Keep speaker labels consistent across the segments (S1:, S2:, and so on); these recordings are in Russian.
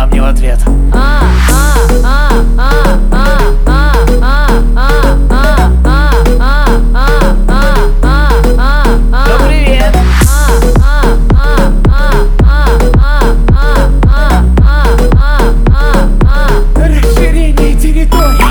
S1: она мне в ответ. Ну привет. Расширение территории.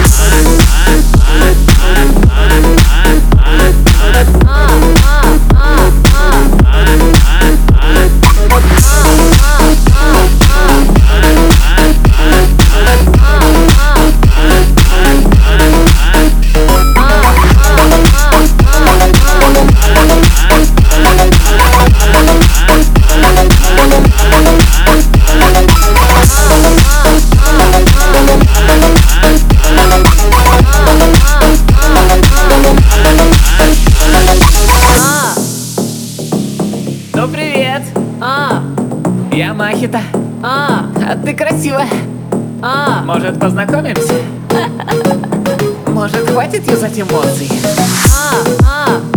S1: Ну привет. Я Махита. А ты красивая. Может, познакомимся? Может, хватит юзать эмоции?